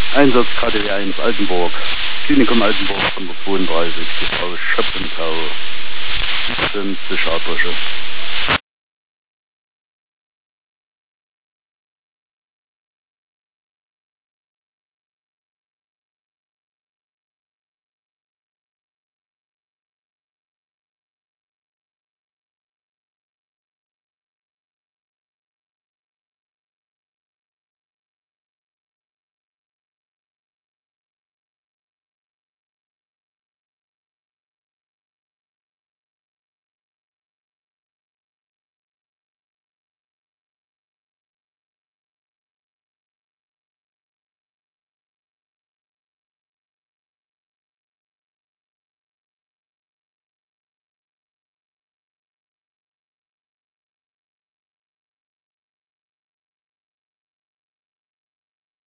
Einsatz KDW 1 Altenburg, Klinikum Altenburg 132, die Frau Schöppentau, sind psychiatrische.